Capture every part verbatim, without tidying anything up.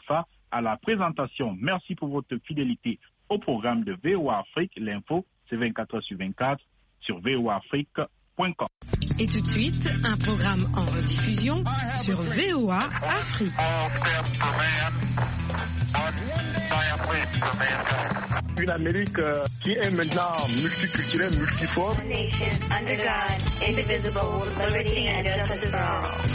Alpha à la présentation. Merci pour votre fidélité au programme de V O A Afrique. L'info, c'est vingt-quatre heures sur vingt-quatre sur v o a afrique point com. Et tout de suite, un programme en rediffusion sur V O A Afrique. Une Amérique euh, qui est maintenant multiculturelle, multiforme. Nation under God, indivisible, with liberty and justice for all.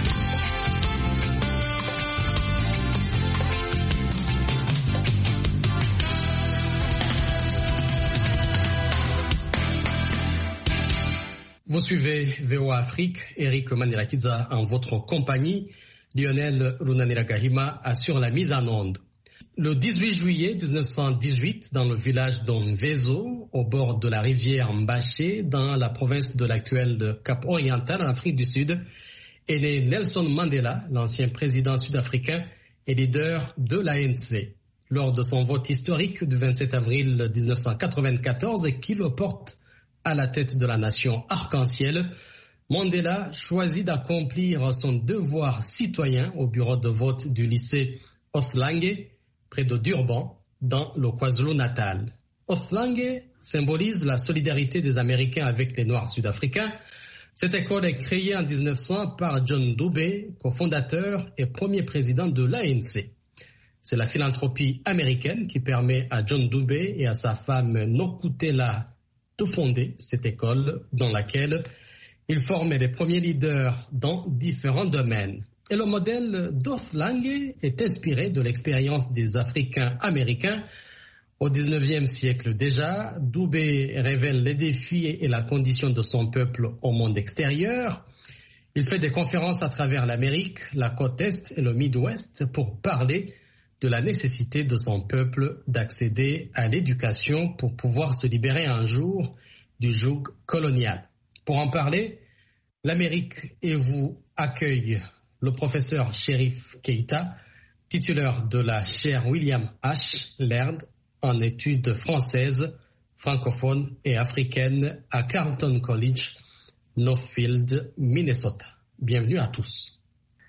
Vous suivez V O A Afrique, Eric Manirakiza en votre compagnie. Lionel Runaniragahima assure la mise en onde. Le dix-huit juillet mille neuf cent dix-huit, dans le village d'Onvezo, au bord de la rivière Mbaché, dans la province de l'actuel Cap-Oriental, en Afrique du Sud, est né Nelson Mandela, l'ancien président sud-africain et leader de l'A N C. Lors de son vote historique du vingt-sept avril mille neuf cent quatre-vingt-quatorze, qui le porte à la tête de la nation arc-en-ciel, Mandela choisit d'accomplir son devoir citoyen au bureau de vote du lycée Othlange, près de Durban, dans le KwaZulu-Natal. Othlange symbolise la solidarité des Américains avec les Noirs sud-africains. Cette école est créée en mille neuf cents par John Dube, cofondateur et premier président de l'A N C. C'est la philanthropie américaine qui permet à John Dube et à sa femme Nokutela de fonder cette école dans laquelle il formait les premiers leaders dans différents domaines. Et le modèle d'Othlange est inspiré de l'expérience des Africains américains. Au dix-neuvième siècle déjà, Dube révèle les défis et la condition de son peuple au monde extérieur. Il fait des conférences à travers l'Amérique, la côte Est et le Midwest pour parler de la nécessité de son peuple d'accéder à l'éducation pour pouvoir se libérer un jour du joug colonial. Pour en parler, l'Amérique et vous accueille le professeur Cherif Keita, titulaire de la chaire William H. Laird en études françaises, francophones et africaines à Carleton College, Northfield, Minnesota. Bienvenue à tous.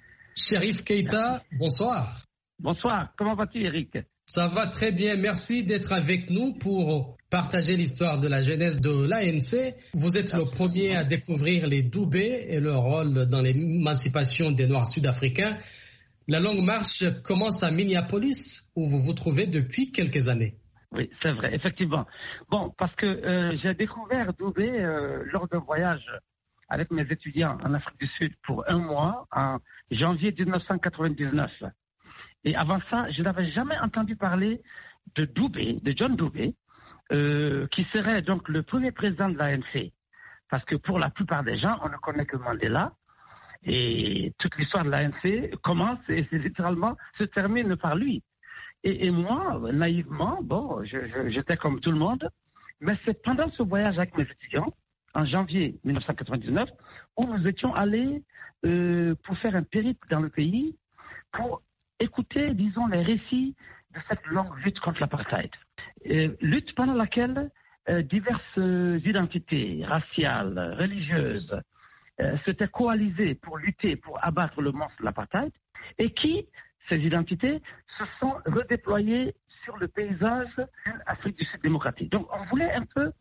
Cherif Keita, bonsoir. Bonsoir, comment vas-tu Eric? Ça va très bien, merci d'être avec nous pour partager l'histoire de la genèse de l'A N C. Vous êtes le premier à découvrir les Dube et leur rôle dans l'émancipation des Noirs sud-africains. La longue marche commence à Minneapolis, où vous vous trouvez depuis quelques années. Oui, c'est vrai, effectivement. Bon, parce que euh, j'ai découvert Dube euh, lors d'un voyage avec mes étudiants en Afrique du Sud pour un mois, en janvier mille neuf cent quatre-vingt-dix-neuf. Et avant ça, je n'avais jamais entendu parler de Dube, de John Dube, euh, qui serait donc le premier président de l'A N C. Parce que pour la plupart des gens, on ne connaît que Mandela. Et toute l'histoire de l'A N C commence et c'est littéralement se termine par lui. Et, et moi, naïvement, bon, je, je, j'étais comme tout le monde. Mais c'est pendant ce voyage avec mes étudiants, en janvier mille neuf cent quatre-vingt-dix-neuf, où nous étions allés euh, pour faire un périple dans le pays pour écouter, disons, les récits de cette longue lutte contre l'apartheid. Euh, lutte pendant laquelle euh, diverses euh, identités raciales, religieuses, euh, s'étaient coalisées pour lutter, pour abattre le monstre de l'apartheid, et qui, ces identités, se sont redéployées sur le paysage de l'Afrique du Sud démocratique. Donc, on voulait un peu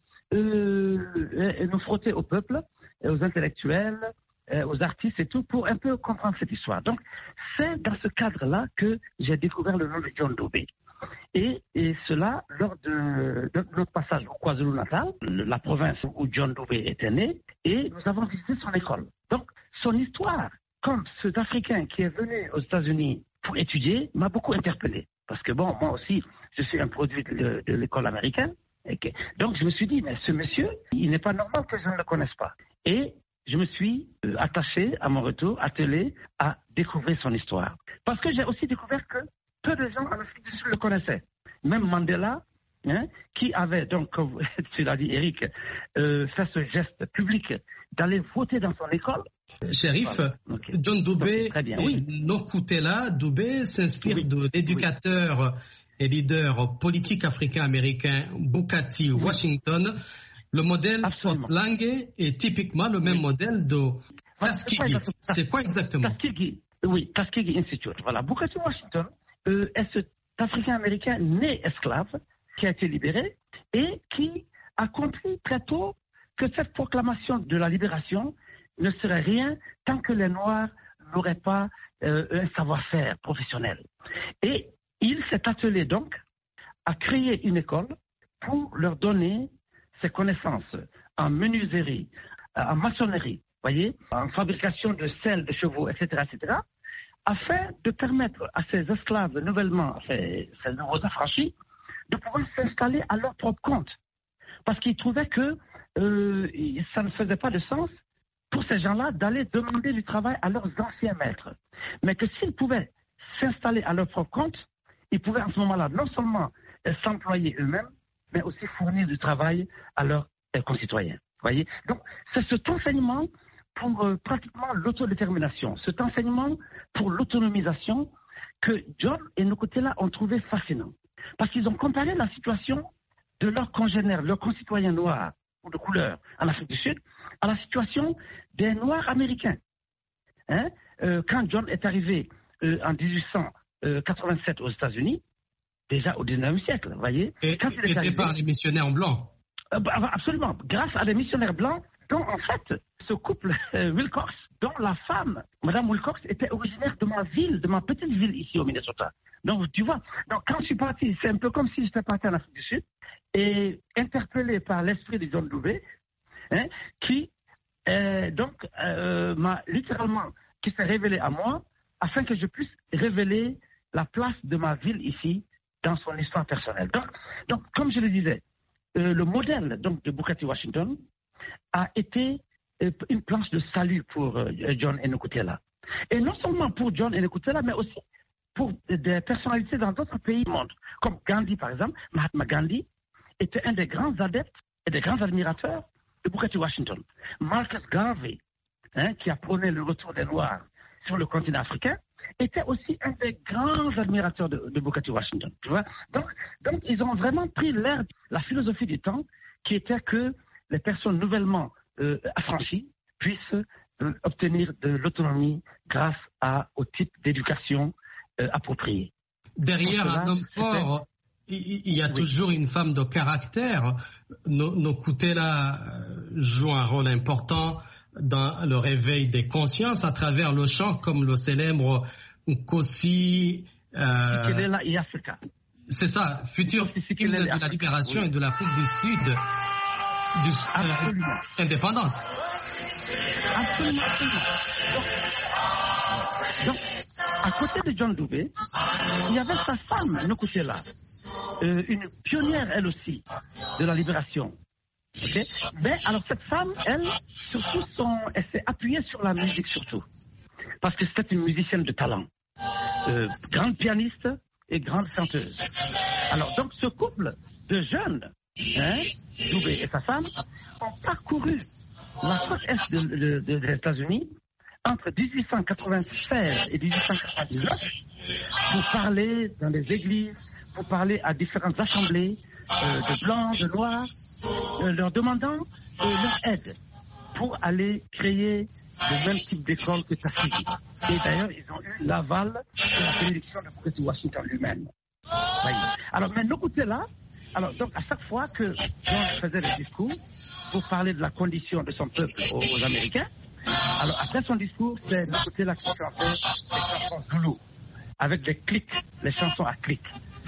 euh, nous frotter au peuple, aux intellectuels, aux artistes et tout, pour un peu comprendre cette histoire. Donc, c'est dans ce cadre-là que j'ai découvert le nom de John Dube. Et, et cela, lors de, de notre passage au KwaZulu-Natal, la province où John Dube était né, et nous avons visité son école. Donc, son histoire, comme cet Africain qui est venu aux États-Unis pour étudier, m'a beaucoup interpellé. Parce que, bon, moi aussi, je suis un produit de, de l'école américaine. Okay. Donc, je me suis dit, mais ce monsieur, il n'est pas normal que je ne le connaisse pas. Et je me suis attaché, à mon retour, attelé à découvrir son histoire. Parce que j'ai aussi découvert que peu de gens en Afrique du Sud le connaissaient. Même Mandela, hein, qui avait, donc, comme tu l'as dit, Eric, euh, fait ce geste public d'aller voter dans son école. Cherif, voilà. Okay. John Dube, okay, très bien, oui. Nokutela Dube s'inspire oui. de l'éducateur oui. et leader politique africain-américain Booker T. Oui. Washington. Le modèle Othlange est typiquement le même oui. modèle de Tuskegee. C'est quoi exactement? Tuskegee, oui, Tuskegee Institute. Voilà, Booker T. Washington euh, est cet Africain-Américain né esclave qui a été libéré et qui a compris très tôt que cette proclamation de la libération ne serait rien tant que les Noirs n'auraient pas euh, un savoir-faire professionnel. Et il s'est attelé donc à créer une école pour leur donner ses connaissances en menuiserie, en maçonnerie, voyez, en fabrication de selles de chevaux, et cetera, et cetera, afin de permettre à ces esclaves nouvellement, à ces, ces nouveaux affranchis, de pouvoir s'installer à leur propre compte. Parce qu'ils trouvaient que euh, ça ne faisait pas de sens pour ces gens-là d'aller demander du travail à leurs anciens maîtres. Mais que s'ils pouvaient s'installer à leur propre compte, ils pouvaient en ce moment-là non seulement euh, s'employer eux-mêmes, mais aussi fournir du travail à leurs euh, concitoyens. Voyez. Donc, c'est cet enseignement pour euh, pratiquement l'autodétermination, cet enseignement pour l'autonomisation que John et Nkutela ont trouvé fascinant. Parce qu'ils ont comparé la situation de leurs congénères, leurs concitoyens noirs ou de couleur en Afrique du Sud, à la situation des Noirs américains. Hein? Euh, quand John est arrivé euh, en dix-huit cent quatre-vingt-sept aux États-Unis, déjà au dix-neuvième siècle, vous voyez. Et, quand il est arrivé, par les missionnaires blancs. Euh, bah, absolument, grâce à des missionnaires blancs, dont en fait ce couple euh, Wilcox, dont la femme, Madame Wilcox, était originaire de ma ville, de ma petite ville ici au Minnesota. Donc tu vois, donc, quand je suis parti, c'est un peu comme si j'étais parti en Afrique du Sud et interpellé par l'esprit de John Dubé, hein, qui euh, donc euh, m'a littéralement, qui s'est révélé à moi afin que je puisse révéler la place de ma ville ici dans son histoire personnelle. Donc, donc comme je le disais, euh, le modèle donc de Booker T. Washington a été euh, une planche de salut pour euh, John et Nkutela. Et non seulement pour John et Nkutela, mais aussi pour des personnalités dans d'autres pays du monde, comme Gandhi par exemple. Mahatma Gandhi était un des grands adeptes et des grands admirateurs de Booker T. Washington. Marcus Garvey, hein, qui a prôné le retour des Noirs sur le continent africain, était aussi un des grands admirateurs de, de Booker T. Washington. Tu vois? Donc, donc, ils ont vraiment pris l'air, la philosophie du temps, qui était que les personnes nouvellement euh, affranchies puissent euh, obtenir de l'autonomie grâce à, au type d'éducation euh, appropriée. Derrière un homme fort, il, il y a oui. toujours une femme de caractère. Nkutela joue un rôle important dans le réveil des consciences à travers le chant comme le célèbre Nkosi. Euh, c'est ça, futur hymne de la libération oui. et de l'Afrique du Sud, du, euh, indépendante. Absolument, absolument. Donc, donc, à côté de John Dubé, il y avait sa femme, Nkutela, euh, une pionnière elle aussi de la libération. Okay. Mais alors cette femme, elle, surtout son, elle s'est appuyée sur la musique surtout, parce que c'était une musicienne de talent, euh, grande pianiste et grande chanteuse. Alors donc ce couple de jeunes, hein, Dubé et sa femme, ont parcouru la côte est de, de, de, des États-Unis entre dix-huit cent quatre-vingt-seize et dix-huit cent quatre-vingt-dix-neuf pour parler dans les églises, pour parler à différentes assemblées euh, de blancs, de noirs, euh, leur demandant euh, leur aide pour aller créer le même type d'école que Tuskegee. Et d'ailleurs, ils ont eu l'aval de la bénédiction de Booker T. Washington lui-même. Voyez. Alors, mais Nkutela, alors donc à chaque fois que John faisait des discours pour parler de la condition de son peuple aux, aux Américains, alors après son discours, c'est Nkutela qui chantait des chansons zoulou, avec des clics, les chansons à clics,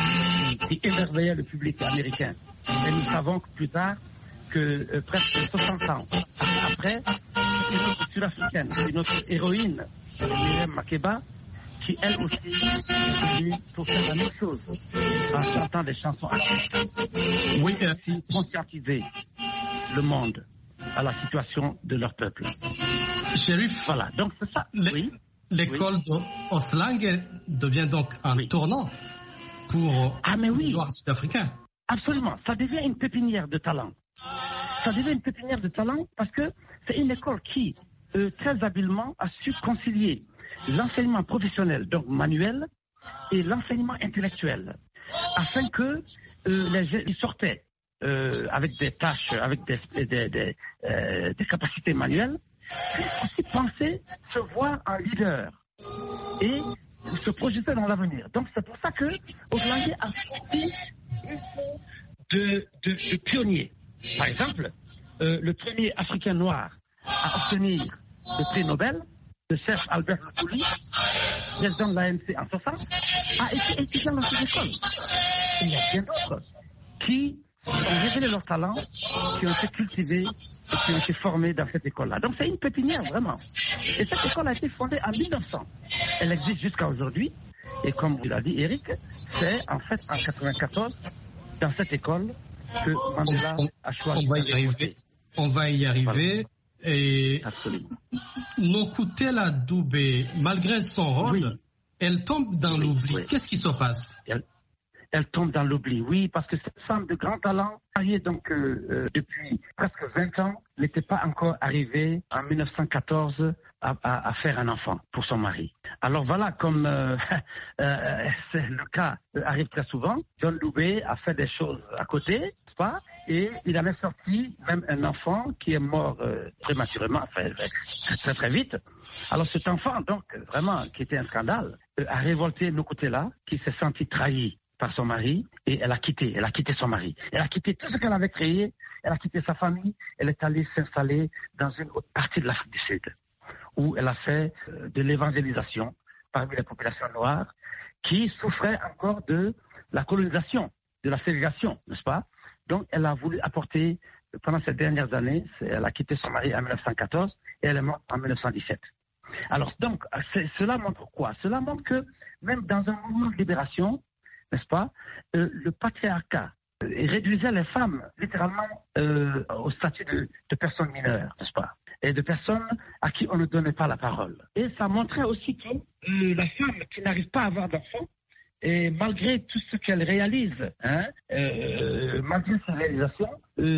qui émerveillaient le public américain. Et nous savons que plus tard que euh, presque soixante ans après, une autre sud-africaine, une autre héroïne, Miriam Makeba, qui elle aussi est venue pour faire la même chose en chantant des chansons africaines. Oui, euh... aussi conscientiser le monde à la situation de leur peuple. Shérif, voilà, donc c'est ça. Oui. L'école oui. de Othlang devient donc un oui. tournant pour ah, mais oui. les Noirs sud-africains. Absolument, ça devient une pépinière de talent. Ça devient une pépinière de talent parce que c'est une école qui, euh, très habilement, a su concilier l'enseignement professionnel, donc manuel, et l'enseignement intellectuel, afin que euh, les jeunes ils sortaient euh, avec des tâches, avec des, des, des, euh, des capacités manuelles, puis aussi penser se voir en leader et se projeter dans l'avenir. Donc c'est pour ça que Hollande a sorti de, de, de pionniers. Par exemple, euh, le premier Africain noir à obtenir le prix Nobel, le chef Albert Luthuli, président de l'A N C en soixante, a été étudiant dans cette école. Il y a bien d'autres qui ont révélé leur talent, qui ont été cultivés et qui ont été formés dans cette école-là. Donc c'est une pépinière, vraiment. Et cette école a été fondée en mille neuf cents. Elle existe jusqu'à aujourd'hui. Et comme vous l'a dit Eric, c'est en fait en quatre-vingt-quatorze, dans cette école, que Mandela on, a choisi. On va y arriver. On va y arriver. Voilà. Et absolument. Nokutela Dubé, malgré son rôle, oui. elle tombe dans oui, l'oubli. Oui. Qu'est-ce qui se passe? elle, elle tombe dans l'oubli, oui, parce que cette femme de grand talent, mariée donc euh, euh, depuis presque vingt ans, n'était pas encore arrivée en mille neuf cent quatorze à, à, à faire un enfant pour son mari. Alors voilà, comme euh, euh, c'est le cas euh, arrive très souvent, John Dubé a fait des choses à côté, pas, et il avait sorti même un enfant qui est mort euh, prématurément, enfin, très, très très vite. Alors cet enfant, donc vraiment, qui était un scandale, euh, a révolté Nokutela, qui s'est senti trahi par son mari, et elle a quitté, elle a quitté son mari. Elle a quitté tout ce qu'elle avait créé, elle a quitté sa famille, elle est allée s'installer dans une autre partie de l'Afrique du Sud, où elle a fait euh, de l'évangélisation parmi les populations noires, qui souffraient encore de la colonisation, de la ségrégation, n'est-ce pas? Donc, elle a voulu apporter, pendant ces dernières années, elle a quitté son mari en mille neuf cent quatorze et elle est morte en mille neuf cent dix-sept. Alors, donc, cela montre quoi? Cela montre que même dans un mouvement de libération, n'est-ce pas, euh, le patriarcat euh, réduisait les femmes littéralement euh, au statut de, de personnes mineures, n'est-ce pas, et de personnes à qui on ne donnait pas la parole. Et ça montrait aussi que euh, la femme qui n'arrive pas à avoir d'enfant, et malgré tout ce qu'elle réalise, hein, euh, malgré ses réalisations,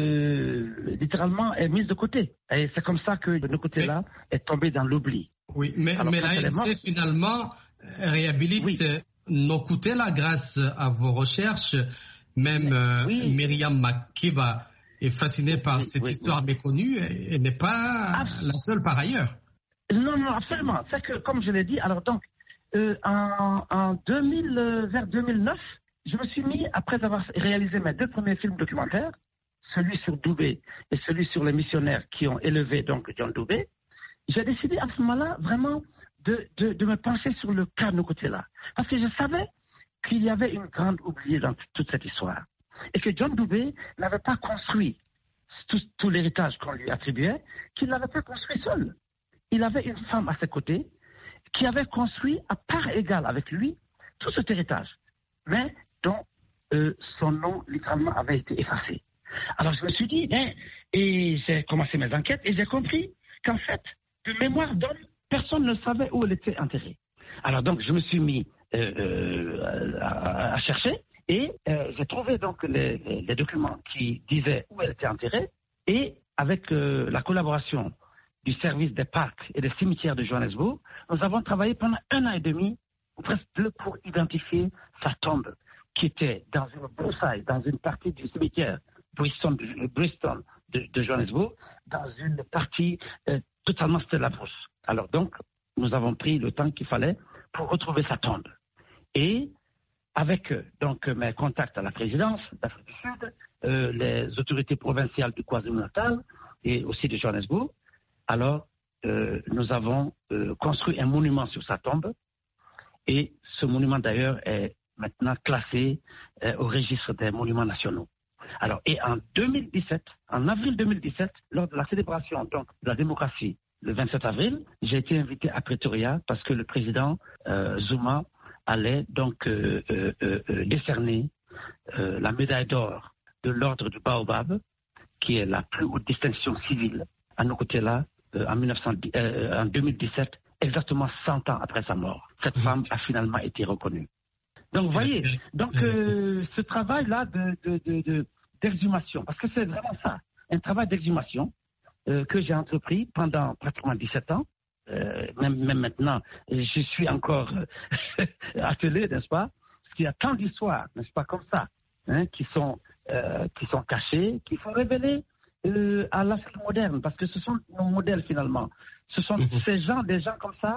euh, littéralement, est mise de côté. Et c'est comme ça que de côté-là est tombé dans l'oubli. Oui, mais, mais l'A N C finalement réhabilite oui. Nokutela grâce à vos recherches. Même euh, oui. Myriam Makeba est fascinée par oui, cette oui, histoire oui. méconnue et, et n'est pas Abs- la seule par ailleurs. Non, non, absolument. C'est que, comme je l'ai dit, alors donc, Euh, en, en deux mille, euh, vers deux mille neuf, je me suis mis, après avoir réalisé mes deux premiers films documentaires, celui sur Dubé et celui sur les missionnaires qui ont élevé donc John Dubé, j'ai décidé à ce moment-là vraiment de, de, de me pencher sur le cas Nokutela. Parce que je savais qu'il y avait une grande oubliée dans toute cette histoire. Et que John Dubé n'avait pas construit tout, tout l'héritage qu'on lui attribuait, qu'il n'avait pas construit seul. Il avait une femme à ses côtés qui avait construit à part égale avec lui tout cet héritage, mais dont euh, son nom littéralement avait été effacé. Alors je me suis dit, eh, et j'ai commencé mes enquêtes et j'ai compris qu'en fait, de mémoire d'homme, personne ne savait où elle était enterrée. Alors donc je me suis mis euh, euh, à, à chercher et euh, j'ai trouvé donc les, les, les documents qui disaient où elle était enterrée et avec euh, la collaboration du service des parcs et des cimetières de Johannesburg, nous avons travaillé pendant un an et demi, ou presque deux, pour identifier sa tombe, qui était dans une broussaille, dans une partie du cimetière Bristol, Bristol de, de Johannesburg, dans une partie euh, totalement c'était la brousse. Alors donc, nous avons pris le temps qu'il fallait pour retrouver sa tombe. Et avec euh, donc mes contacts à la présidence d'Afrique du Sud, euh, les autorités provinciales du KwaZulu-Natal et aussi de Johannesburg, alors euh, nous avons euh, construit un monument sur sa tombe et ce monument d'ailleurs est maintenant classé euh, au registre des monuments nationaux. Alors, et en deux mille dix-sept, en avril deux mille dix-sept, lors de la célébration donc, de la démocratie, le vingt-sept avril, j'ai été invité à Pretoria parce que le président euh, Zuma allait donc euh, euh, euh, décerner euh, la médaille d'or de l'ordre du Baobab, qui est la plus haute distinction civile à Nokutela, euh, en, mille neuf cent dix, euh, en deux mille dix-sept, exactement cent ans après sa mort. Cette femme a finalement été reconnue. Donc, vous voyez, donc, euh, ce travail-là de, de, de, de, d'exhumation, parce que c'est vraiment ça, un travail d'exhumation euh, que j'ai entrepris pendant pratiquement dix-sept ans, euh, même, même maintenant, je suis encore attelé, n'est-ce pas? Parce qu'il y a tant d'histoires, n'est-ce pas, comme ça, hein, qui sont, euh, qui sont cachées, qu'il faut révéler euh, à l'Afrique moderne, parce que ce sont nos modèles finalement. Ce sont mm-hmm. ces gens, des gens comme ça,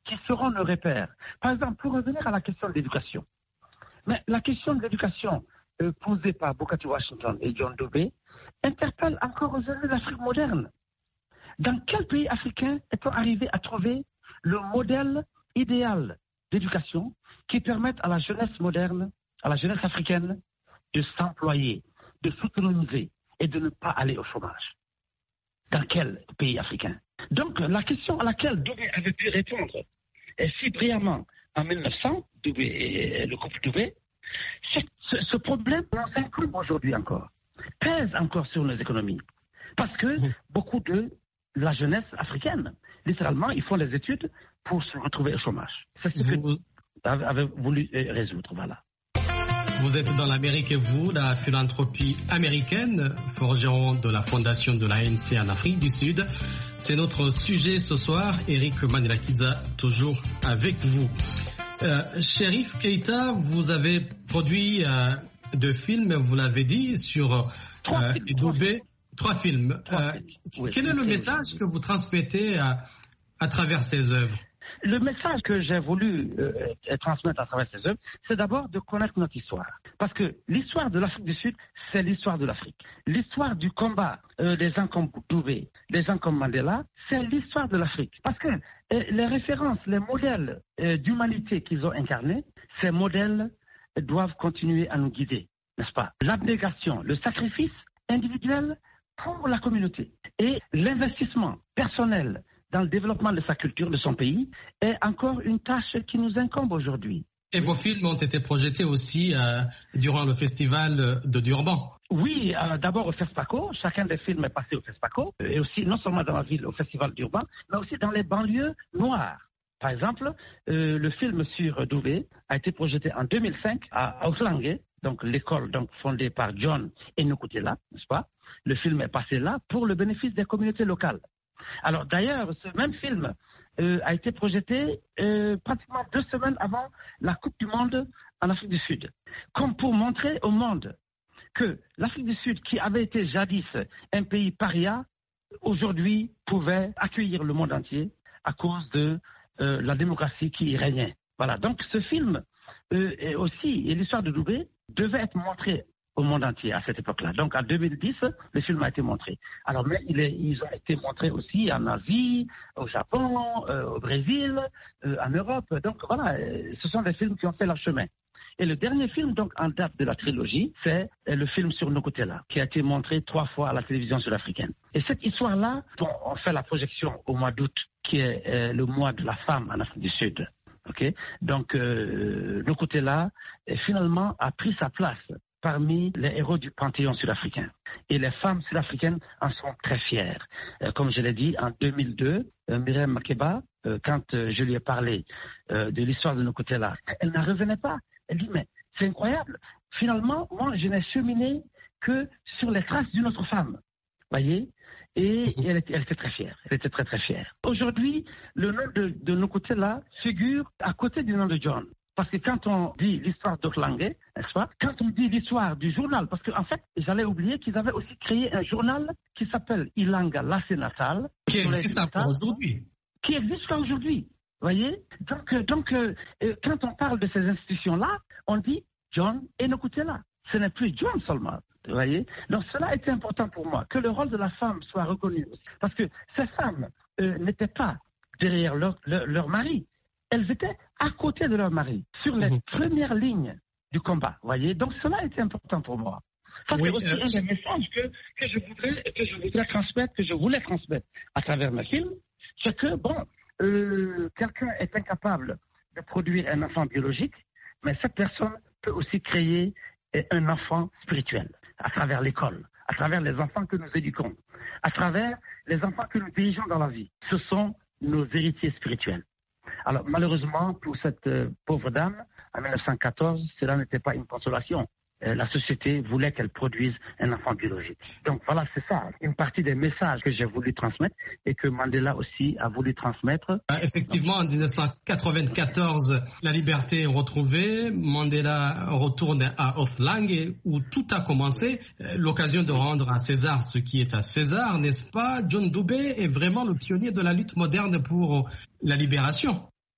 qui seront nos repères. Par exemple, pour revenir à la question de l'éducation, mais la question de l'éducation euh, posée par Booker T. Washington et John Dubé interpelle encore aujourd'hui l'Afrique moderne. Dans quel pays africain est-on arrivé à trouver le modèle idéal d'éducation qui permette à la jeunesse moderne, à la jeunesse africaine, de s'employer, de s'autonomiser et de ne pas aller au chômage? Dans quel pays africain? Donc, la question à laquelle Dubé avait pu répondre et si brillamment en mille neuf cents, Dubé et le couple Dubé, c'est ce, ce problème nous incombe aujourd'hui encore, pèse encore sur nos économies. Parce que beaucoup de la jeunesse africaine, littéralement, ils font des études pour se retrouver au chômage. C'est ce que vous avez voulu résoudre, voilà. Vous êtes dans l'Amérique et vous, la philanthropie américaine, forgeron de la fondation de l'A N C en Afrique du Sud. C'est notre sujet ce soir. Eric Manirakidza, toujours avec vous. Euh, Cherif Keita, vous avez produit euh, deux films, vous l'avez dit, sur euh, Dubé. Trois films. Trois euh, films. Oui, quel est le message que vous transmettez à, à travers ces œuvres? Le message que j'ai voulu euh, transmettre à travers ces œuvres, c'est d'abord de connaître notre histoire. Parce que l'histoire de l'Afrique du Sud, c'est l'histoire de l'Afrique. L'histoire du combat euh, des gens comme Dubé, des gens comme Mandela, c'est l'histoire de l'Afrique. Parce que euh, les références, les modèles euh, d'humanité qu'ils ont incarnés, ces modèles euh, doivent continuer à nous guider, n'est-ce pas? L'abnégation, le sacrifice individuel pour la communauté et l'investissement personnel dans le développement de sa culture, de son pays, est encore une tâche qui nous incombe aujourd'hui. Et vos films ont été projetés aussi euh, durant le festival de Durban. Oui, euh, d'abord au FESPACO. Chacun des films est passé au FESPACO. Et aussi, non seulement dans la ville, au festival d'Urban, mais aussi dans les banlieues noires. Par exemple, euh, le film sur Dubé a été projeté en deux mille cinq à Auflange, donc l'école donc, fondée par John Enokutela, n'est-ce pas? Le film est passé là pour le bénéfice des communautés locales. Alors d'ailleurs, ce même film euh, a été projeté euh, pratiquement deux semaines avant la Coupe du Monde en Afrique du Sud, comme pour montrer au monde que l'Afrique du Sud, qui avait été jadis un pays paria, aujourd'hui pouvait accueillir le monde entier à cause de euh, la démocratie qui y régnait. Voilà, donc ce film euh, et aussi, et l'histoire de Dubé, devait être montré au monde entier à cette époque-là. Donc en deux mille dix, le film a été montré. Alors mais il est, ils ont été montrés aussi en Asie, au Japon, euh, au Brésil, euh, en Europe. Donc voilà, euh, ce sont des films qui ont fait leur chemin. Et le dernier film donc en date de la trilogie, c'est euh, le film sur Nokutela, qui a été montré trois fois à la télévision sud-africaine. Et cette histoire-là, dont on fait la projection au mois d'août, qui est euh, le mois de la femme en Afrique du Sud. Okay? Donc euh, Nokutela, euh, finalement, a pris sa place parmi les héros du panthéon sud-africain. Et les femmes sud-africaines en sont très fières. Euh, comme je l'ai dit, en deux mille deux, euh, Myriam Makeba, euh, quand euh, je lui ai parlé euh, de l'histoire de Nokutela, elle n'en revenait pas. Elle dit, mais c'est incroyable. Finalement, moi, je n'ai cheminé que sur les traces d'une autre femme. Voyez? Et, et elle, était, elle était très fière. Elle était très, très fière. Aujourd'hui, le nom de, de Nokutela figure à côté du nom de John. Parce que quand on dit l'histoire d'Oflange, n'est-ce pas? Quand on dit l'histoire du journal, parce qu'en en fait, j'allais oublier qu'ils avaient aussi créé un journal qui s'appelle Ilanga Lassé Natal. Qui existe encore aujourd'hui. Qui existe encore aujourd'hui. Vous voyez? Donc, donc euh, quand on parle de ces institutions-là, on dit John Enokutela. Ce n'est plus John seulement. Vous voyez? Donc cela était important pour moi, que le rôle de la femme soit reconnu. Parce que ces femmes euh, n'étaient pas derrière leur, leur, leur mari. Elles étaient à côté de leur mari, sur les mmh. premières lignes du combat. Voyez, donc cela était important pour moi. Ça, oui, c'est aussi euh, un des messages que, que, je voudrais, que je voudrais transmettre, que je voulais transmettre à travers mes films. C'est que, bon, euh, quelqu'un est incapable de produire un enfant biologique, mais cette personne peut aussi créer un enfant spirituel à travers l'école, à travers les enfants que nous éduquons, à travers les enfants que nous dirigeons dans la vie. Ce sont nos héritiers spirituels. Alors, malheureusement, pour cette euh, pauvre dame, en mille neuf cent quatorze, cela n'était pas une consolation. Euh, la société voulait qu'elle produise un enfant biologique. Donc voilà, c'est ça, une partie des messages que j'ai voulu transmettre et que Mandela aussi a voulu transmettre. Effectivement, en dix-neuf cent quatre-vingt-quatorze, la liberté est retrouvée. Mandela retourne à Oflange où tout a commencé. L'occasion de rendre à César ce qui est à César, n'est-ce pas? John Dubé est vraiment le pionnier de la lutte moderne pour la libération.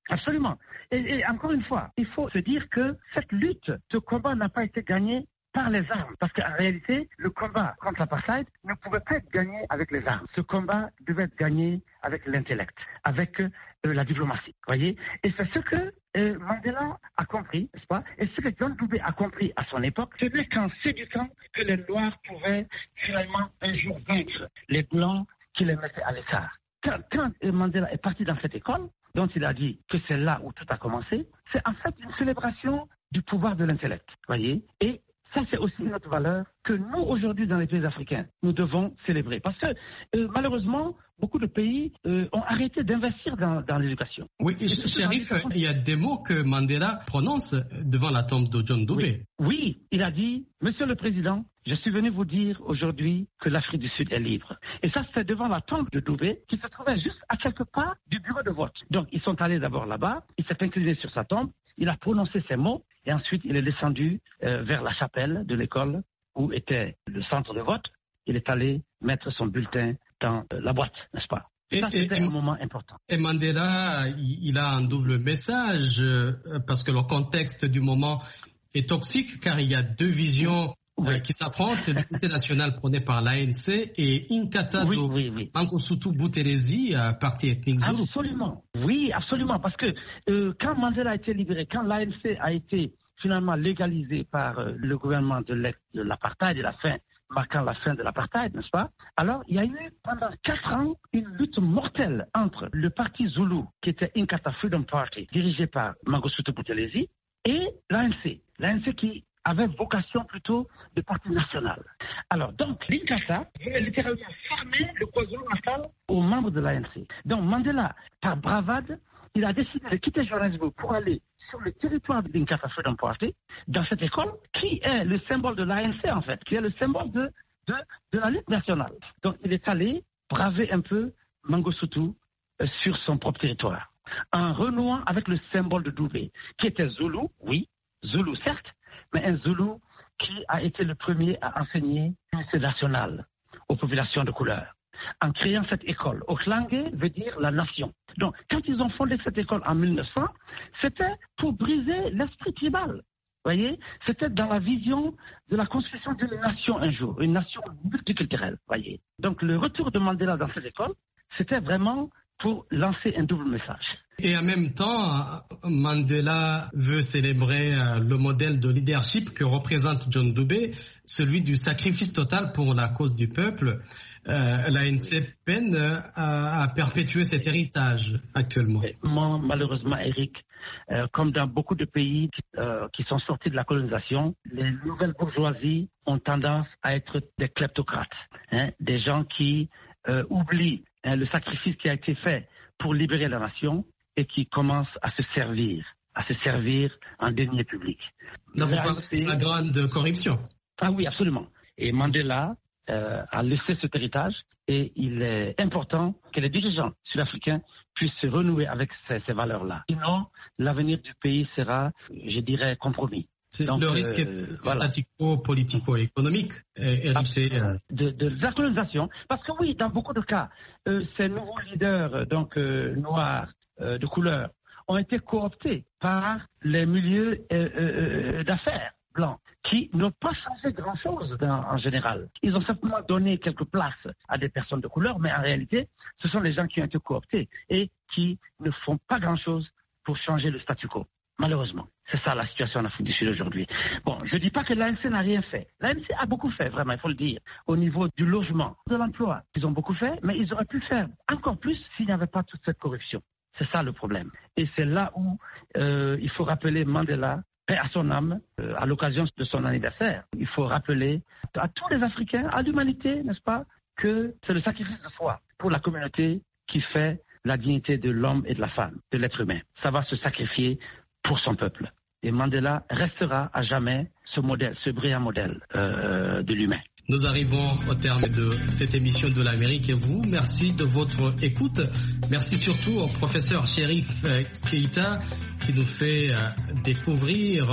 Absolument. Et, et encore une fois, il faut se dire que cette lutte, ce combat n'a pas été gagné par les armes. Parce qu'en réalité, le combat contre l'apartheid ne pouvait pas être gagné avec les armes. Ce combat devait être gagné avec l'intellect, avec euh, la diplomatie. Voyez. Et c'est ce que euh, Mandela a compris, n'est-ce pas? Et ce que John Dubé a compris à son époque, ce n'est qu'en s'éduquant que les Noirs pouvaient finalement un jour vaincre les Blancs qui les mettaient à l'écart. Quand, quand Mandela est parti dans cette école, dont il a dit que c'est là où tout a commencé, c'est en fait une célébration du pouvoir de l'intellect. Voyez. Et ça, c'est aussi notre valeur que nous, aujourd'hui, dans les pays africains, nous devons célébrer. Parce que, euh, malheureusement, beaucoup de pays euh, ont arrêté d'investir dans, dans l'éducation. Oui, Chérif, il y a des mots que Mandela prononce devant la tombe de John Dubé. Oui, oui, il a dit, Monsieur le Président, je suis venu vous dire aujourd'hui que l'Afrique du Sud est libre. Et ça, c'est devant la tombe de Dubé, qui se trouvait juste à quelques pas du bureau de vote. Donc, ils sont allés d'abord là-bas, il s'est incliné sur sa tombe, il a prononcé ces mots, et ensuite, il est descendu euh, vers la chapelle de l'école où était le centre de vote. Il est allé mettre son bulletin dans euh, la boîte, n'est-ce pas? Et, ça, c'était et, un moment important. Et Mandela, il a un double message, euh, parce que le contexte du moment est toxique, car il y a deux visions oui. euh, qui s'affrontent. L'unité nationale prônée par l'A N C et Inkatha oui, oui, oui. Mangosuthu Buthelezi, parti ethnique Zulu. Absolument, oui, absolument, parce que euh, quand Mandela a été libéré, quand l'A N C a été finalement légalisé par euh, le gouvernement de, de l'apartheid et la fin, marquant la fin de l'apartheid, n'est-ce pas? Alors, il y a eu pendant quatre ans une lutte mortelle entre le parti Zulu, qui était Inkatha Freedom Party, dirigé par Mangosuthu Buthelezi, et l'A N C. L'A N C qui avait vocation plutôt de parti national. Alors, donc, l'Inkatha voulait littéralement fermer le KwaZulu-Natal aux membres de l'A N C. Donc, Mandela, par bravade, il a décidé de quitter Johannesburg pour aller sur le territoire de l'Inkatha Freedom Party, dans cette école, qui est le symbole de l'A N C, en fait, qui est le symbole de, de, de la lutte nationale. Donc, il est allé braver un peu Mangosuthu euh, sur son propre territoire, en renouant avec le symbole de Dubé, qui était Zulu, oui, Zulu certes, mais un Zulu qui a été le premier à enseigner l'unité nationale aux populations de couleur. En créant cette école, Oklange veut dire la nation. Donc, quand ils ont fondé cette école en mille neuf cents, c'était pour briser l'esprit tribal. Voyez, c'était dans la vision de la construction d'une nation un jour, une nation multiculturelle. Voyez. Donc, le retour de Mandela dans cette école, c'était vraiment pour lancer un double message. Et en même temps, Mandela veut célébrer le modèle de leadership que représente John Dubé, celui du sacrifice total pour la cause du peuple. Euh, L'A N C peine à, à perpétuer cet héritage actuellement. Moi, malheureusement, Eric, euh, comme dans beaucoup de pays euh, qui sont sortis de la colonisation, les nouvelles bourgeoisies ont tendance à être des kleptocrates, hein, des gens qui euh, oublient hein, le sacrifice qui a été fait pour libérer la nation et qui commencent à se servir, à se servir en deniers publics. Là, vous parlez de la grande corruption. Ah oui, absolument. Et Mandela Euh, a laissé cet héritage et il est important que les dirigeants sud-africains puissent se renouer avec ces, ces valeurs-là. Sinon, l'avenir du pays sera, je dirais, compromis. Donc, le risque euh, est voilà. statico-politico-économique hérité euh... de, de la colonisation. Parce que oui, dans beaucoup de cas, euh, ces nouveaux leaders donc euh, noirs euh, de couleur ont été cooptés par les milieux euh, euh, d'affaires blancs, qui n'ont pas changé grand-chose en général. Ils ont simplement donné quelques places à des personnes de couleur, mais en réalité, ce sont les gens qui ont été cooptés et qui ne font pas grand-chose pour changer le statu quo, malheureusement. C'est ça la situation en Afrique du Sud aujourd'hui. Bon, je ne dis pas que l'A N C n'a rien fait. L'A N C a beaucoup fait, vraiment, il faut le dire, au niveau du logement, de l'emploi. Ils ont beaucoup fait, mais ils auraient pu faire encore plus s'il n'y avait pas toute cette corruption. C'est ça le problème. Et c'est là où euh, il faut rappeler Mandela, paix à son âme, euh, à l'occasion de son anniversaire. Il faut rappeler à tous les Africains, à l'humanité, n'est-ce pas, que c'est le sacrifice de soi pour la communauté qui fait la dignité de l'homme et de la femme, de l'être humain. Ça va se sacrifier pour son peuple. Et Mandela restera à jamais ce modèle, ce brillant modèle euh, de l'humain. Nous arrivons au terme de cette émission de l'Amérique et vous, merci de votre écoute. Merci surtout au professeur Chérif Keïta qui nous fait découvrir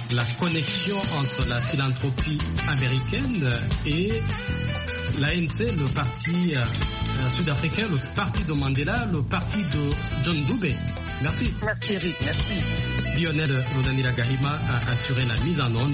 la connexion entre la philanthropie américaine et l'A N C, le parti euh, sud-africain, le parti de Mandela, le parti de John Dube. Merci. Merci Eric, merci. Lionel Runanira Gahima a assuré la mise en onde.